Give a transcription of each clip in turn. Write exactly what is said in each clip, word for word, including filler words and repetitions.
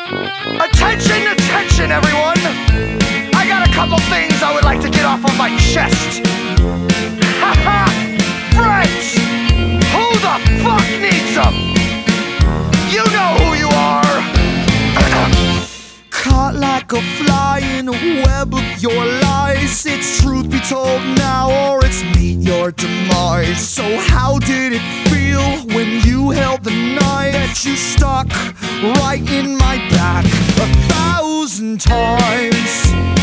Attention, attention, everyone! I got a couple things I would like to get off of my chest. Haha! Friends! Who the fuck needs them? You know who you are! Caught like a fly in a web of your lies. It's truth be told now, or it's meet your demise. So how did it feel when you held the knife that you stuck right in my back a thousand times?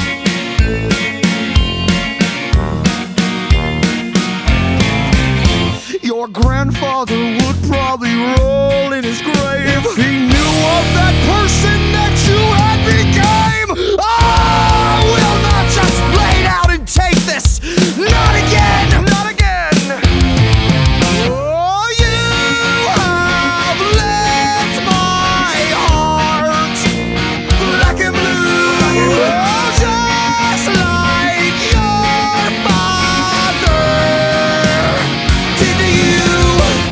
Your grandfather would probably roll in his grave if he knew of that person that you had became. I will not just lay down and take this. Not again. Not again. Oh, you have left my heart black and blue, oh, just like your father did to you.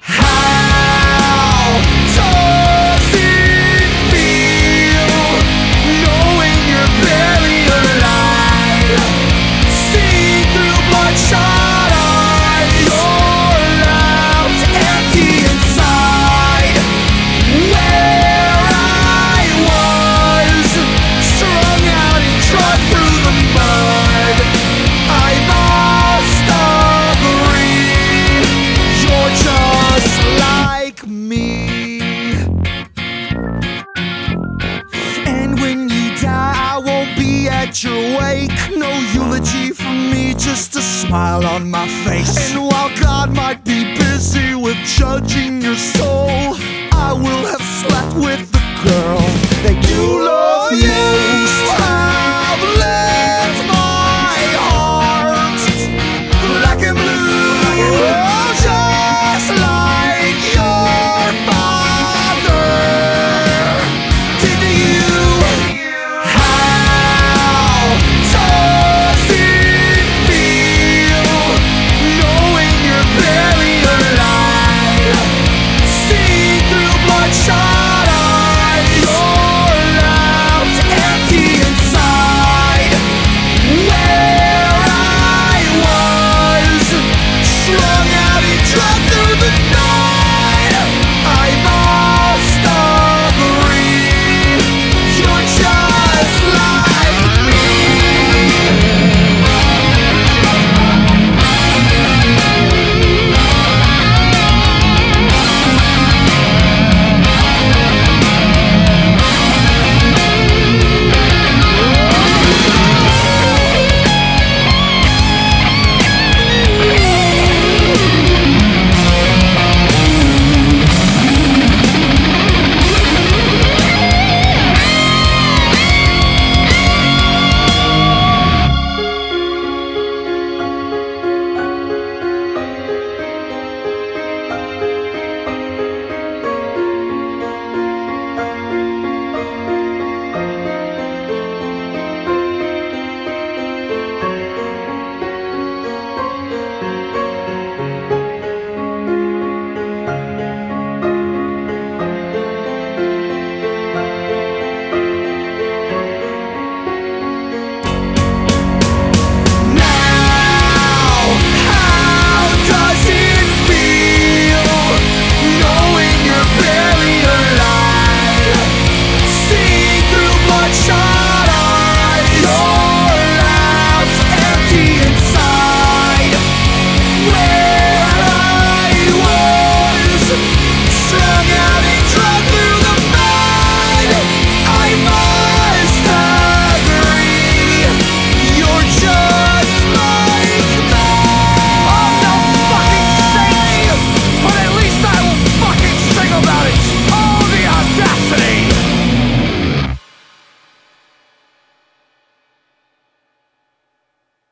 How does it feel knowing you're buried alive? See through bloodshot eyes, you're left empty inside. Where I was strung out and trod through the mud, I must agree, you're just like me. And when you die, I won't be at your wake. No eulogy from me, just a smile on my face. And while God might be busy with judging your soul, I will have slept with the girl that you love.